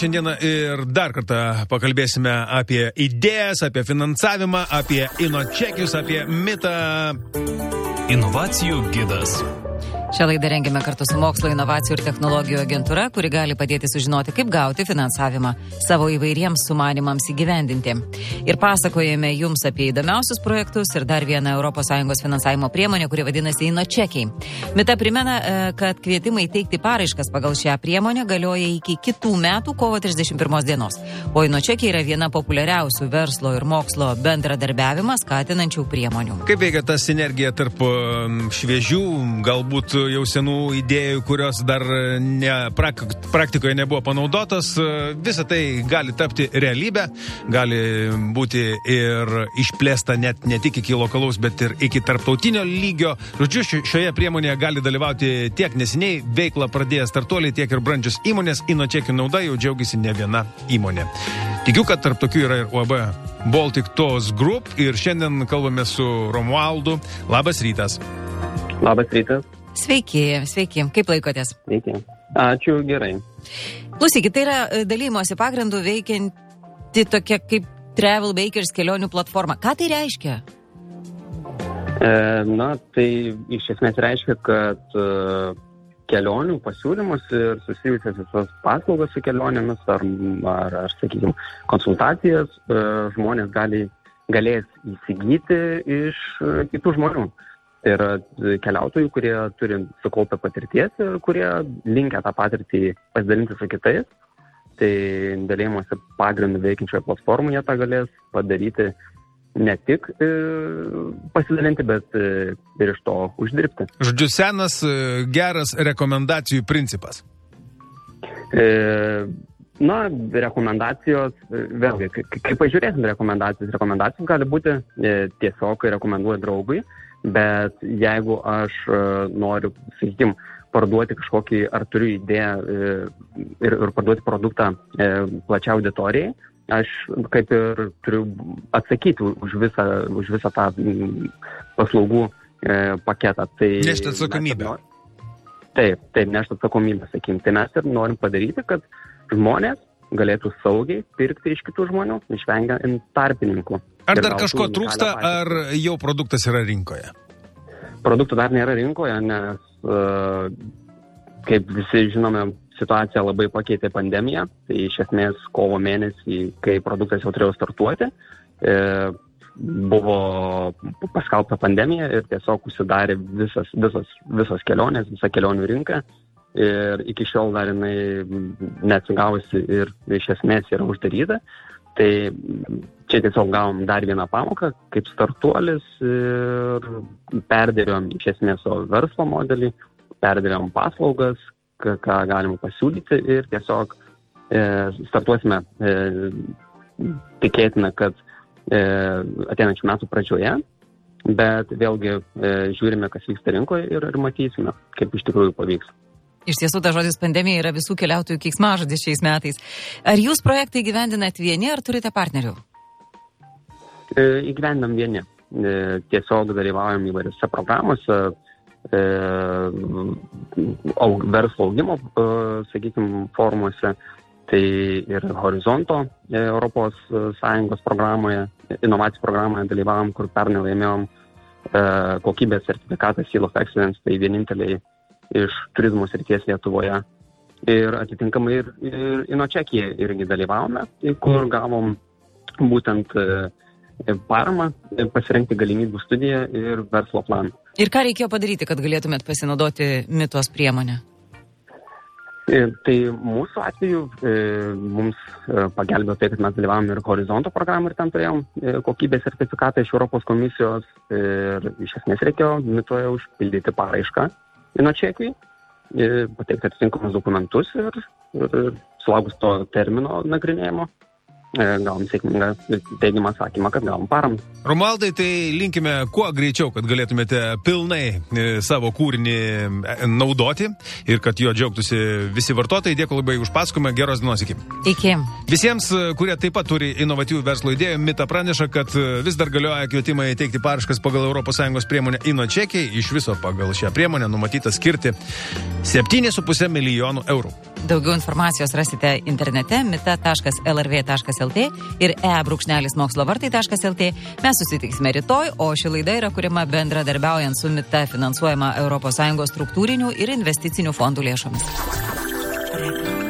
Šiandieną ir dar kartą pakalbėsime apie idėjas, apie finansavimą, apie inočekius, apie mitą. Inovacijų gidas. Šią laidą rengiame kartu su Mokslo inovacijų ir technologijų agentūra, kuri gali padėti sužinoti, kaip gauti finansavimą savo įvairiems sumanimams įgyvendinti. Ir pasakojame jums apie įdomiausius projektus ir dar vieną ES finansavimo priemonę, kuri vadinasi inočekiai. Mita primena, kad kvietimai teikti paraiškas pagal šią priemonę galioja iki kitų metų kovo 31 dienos. O inočekiai yra viena populiariausių verslo ir mokslo bendradarbiavimą skatinančių priemonių. Kaip veikia ta sinergija tarp šviežių, galbūt jau senų idėjų, kurios dar praktikoje nebuvo panaudotos, visa tai gali tapti realybę, gali būti ir išplėsta net ne tik iki lokalaus, bet ir iki tarptautinio lygio. Žodžiu, šioje priemonėje gali dalyvauti tiek neseniai veiklą pradėję startuoliai, tiek ir brandžios įmonės. Inočekių nauda jau džiaugiasi ne viena įmonė. Tikiu, kad tarp tokių yra ir UAB Baltic Tos Group ir šiandien kalbame su Romualdu. Labas rytas. Labas rytas. Sveiki. Kaip laikotės? Sveiki. Ačiū, gerai. Klausykit, tai yra dalymosi pagrindų veikianti tokia kaip Travel Bakers kelionių platforma. Ką tai reiškia? Tai iš esmės reiškia, kad kelionių pasiūlymus ir susijusias visas paslaugas su kelionėmis ar sakykime, konsultacijas žmonės galės įsigyti iš kitų žmonių. Tai yra keliautojų, kurie turi sukaupę patirties ir kurie linkę tą patirtį pasidalinti su kitais. Tai dalymosi pagrindų veikiančioje platformoje tą galės padaryti ne tik pasidalinti, bet ir iš to uždirbti. Žodžiu, senas geras rekomendacijų principas. Rekomendacijos, vėlgi, kai pažiūrėsim rekomendacijos gali būti tiesiog rekomenduoja draugui, bet jeigu aš noriu, sakykime, parduoti kažkokį, ar turiu idėją ir parduoti produktą plačiai auditorijai, aš kaip ir turiu atsakyti už visą tą paslaugų paketą. Nešti atsakomybę. Taip, nešti atsakomybę, sakykime. Tai mes ir norim padaryti, kad žmonės galėtų saugiai pirkti iš kitų žmonių, išvengiant tarpininkų. Ar dar kažko trūksta, ar jau produktas yra rinkoje? Produktų dar nėra rinkoje, nes, kaip visi žinome, situacija labai pakeitė pandemija. Tai iš esmės kovo mėnesį, kai produktas jau turėjo startuoti, buvo paskelbta pandemija ir tiesiog užsidarė visos kelionės, visa kelionių rinka. Ir iki šiol dar jinai neatsigavusi ir iš esmės yra uždaryta. Tai čia tiesiog gavom dar vieną pamoką, kaip startuolis ir perdėliom iš esmės savo verslo modelį, perdėliom paslaugas, ką galima pasiūlyti ir tiesiog startuosime tikėtina, kad ateinančių metų pradžioje, bet vėlgi žiūrime, kas vyksta rinkoje ir matysime, kaip iš tikrųjų pavyks. Iš tiesų, ta žodis pandemija yra visų keliautojų keiksmažodis šiais metais. Ar jūs projektą įgyvendinat vieni, ar turite partnerių? Įgyvendinam vieni. Tiesiog dalyvaujam įvairiose programuose, verslo augimo, sakykime, formuose. Tai ir Horizonto ES programoje, inovacijų programoje dalyvavom, kur pernai laimėjom kokybės sertifikatą Seal of Excellence, tai vieninteliai iš turizmo srities Lietuvoje. Ir atitinkamai ir inočekyje irgi dalyvavome, kur gavom būtent paramą pasirengti galimybių studiją ir verslo planą. Ir ką reikėjo padaryti, kad galėtumėt pasinaudoti mitos priemonę? Tai mūsų atveju mums pagelbėjo tai, kad mes dalyvavome ir Horizonto programą ir ten turėjom kokybės sertifikatą iš Europos komisijos ir iš esmės reikėjo mitoje užpildyti paraišką inočekiui, pateikti atitinkamus dokumentus ir sulaukus to termino nagrinėjimo gavom sėkmingą teigiamą atsakymą, kad gavom paramą. Romualdai, tai linkime kuo greičiau, kad galėtumėte pilnai savo kūrinį naudoti ir kad jo džiaugtųsi visi vartotojai. Dėkui labai už pasakojimą, geros dienos iki. Iki. Visiems, kurie taip pat turi inovatyvių verslo idėjų, Mita praneša, kad vis dar galioja kvietimai teikti paraiškas pagal ES priemonę Inočekiai. Iš viso pagal šią priemonę numatyta skirti 7,5 milijonų eurų. Daugiau informacijos rasite internete mita.lrv.lt ir e-mokslovartai.lt. Mes susitiksime rytoj, o ši laida yra kuriama bendradarbiaujant su Mita finansuojama ES struktūrinių ir investicinių fondų lėšomis.